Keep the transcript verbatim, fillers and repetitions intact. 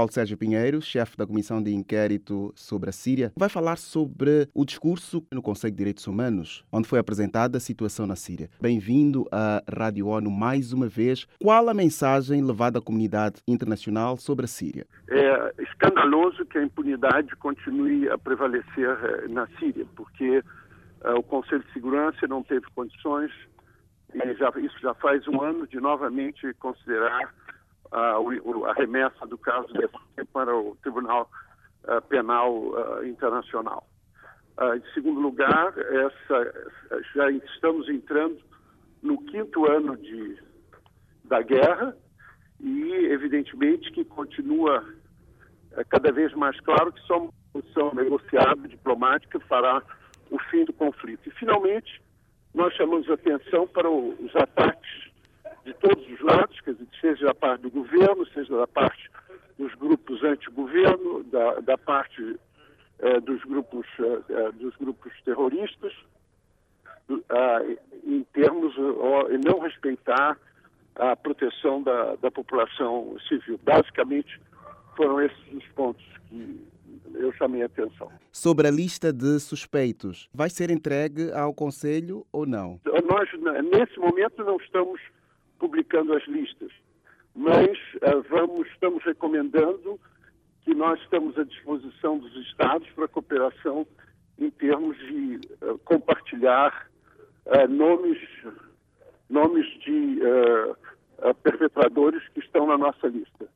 Paulo Sérgio Pinheiro, chefe da Comissão de Inquérito sobre a Síria, vai falar sobre o discurso no Conselho de Direitos Humanos, onde foi apresentada a situação na Síria. Bem-vindo à Rádio ONU mais uma vez. Qual a mensagem levada à comunidade internacional sobre a Síria? É escandaloso que a impunidade continue a prevalecer na Síria, porque uh, o Conselho de Segurança não teve condições, e já, isso já faz um ano, de novamente considerar uh, a remessa do caso para o Tribunal uh, Penal uh, Internacional. Uh, em segundo lugar, essa, já estamos entrando no quinto ano de, da guerra e, evidentemente, que continua uh, cada vez mais claro que só uma solução negociada, diplomática, fará o fim do conflito. E, finalmente, nós chamamos a atenção para o, os ataques de todos os lados, quer dizer, seja da parte do governo, seja da parte dos grupos anti-governo, da, da parte eh, dos, grupos, eh, dos grupos terroristas, eh, em termos de não respeitar a proteção da, da população civil. Basicamente, foram esses os pontos que eu chamei a atenção. Sobre a lista de suspeitos, vai ser entregue ao Conselho ou não? Nós, nesse momento, não estamos publicando as listas, mas uh, vamos, estamos recomendando que nós estamos à disposição dos Estados para cooperação em termos de uh, compartilhar uh, nomes, nomes de uh, uh, perpetradores que estão na nossa lista.